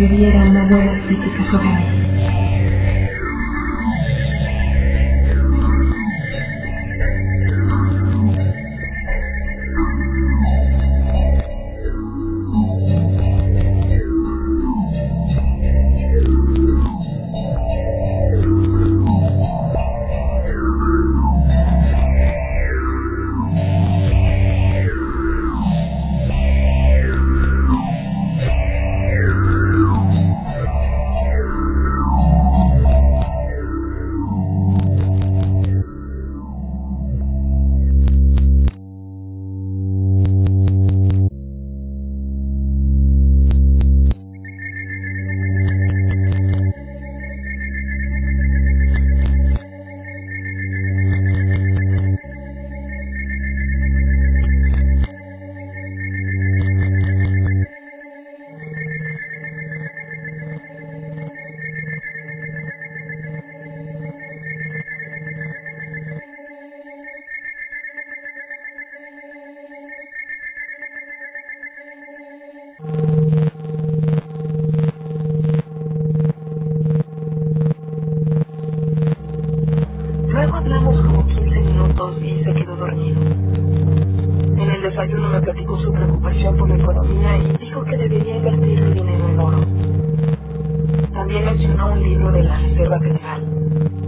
escribiera una buena crítica sobre mí. Luego hablamos como 15 minutos y se quedó dormido. En el desayuno me platicó su preocupación por la economía y dijo que debería invertir el dinero en oro. También mencionó un libro de la Reserva Federal.